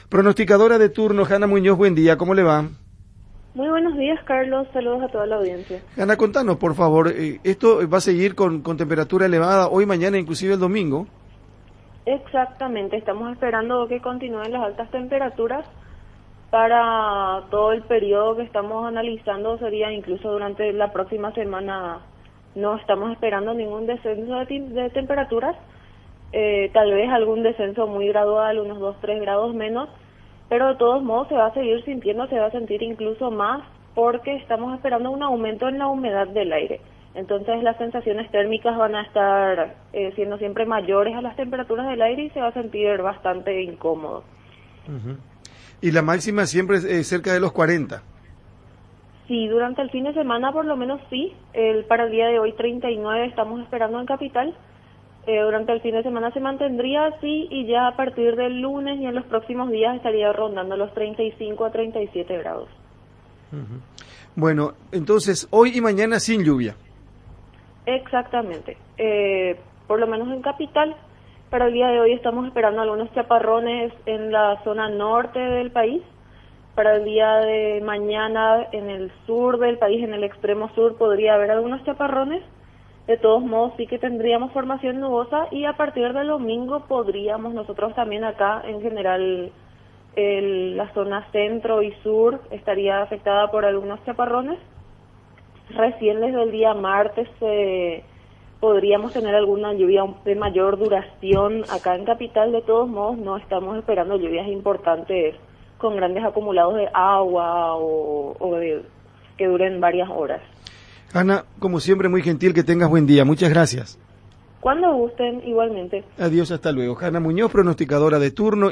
Pronosticadora de turno, Hanna Muñoz, buen día, ¿cómo le va? Muy buenos días, Carlos. Saludos a toda la audiencia. Hanna, contanos, por favor, ¿esto va a seguir con temperatura elevada hoy, mañana, inclusive el domingo? Exactamente, estamos esperando que continúen las altas temperaturas para todo el periodo que estamos analizando, sería incluso durante la próxima semana. No estamos esperando ningún descenso de temperaturas, tal vez algún descenso muy gradual, unos 2-3 grados menos, pero de todos modos se va a seguir sintiendo, se va a sentir incluso más porque estamos esperando un aumento en la humedad del aire. Entonces las sensaciones térmicas van a estar siendo siempre mayores a las temperaturas del aire y se va a sentir bastante incómodo. Uh-huh. Y la máxima siempre es cerca de los 40. Sí, durante el fin de semana por lo menos sí. Para el día de hoy 39 estamos esperando en Capital. Durante el fin de semana se mantendría así y ya a partir del lunes y en los próximos días estaría rondando los 35 a 37 grados. Uh-huh. Bueno, entonces hoy y mañana sin lluvia. Exactamente. Por lo menos en Capital, para el día de hoy estamos esperando algunos chaparrones en la zona norte del país. Para el día de mañana en el sur del país, en el extremo sur, podría haber algunos chaparrones. De todos modos, sí que tendríamos formación nubosa y a partir del domingo podríamos nosotros también acá, en general, la zona centro y sur estaría afectada por algunos chaparrones. Recién desde el día martes podríamos tener alguna lluvia de mayor duración acá en Capital. De todos modos, no estamos esperando lluvias importantes con grandes acumulados de agua o que duren varias horas. Hanna, como siempre, muy gentil, que tengas buen día. Muchas gracias. Cuando gusten, igualmente. Adiós, hasta luego. Hanna Muñoz, pronosticadora de turno.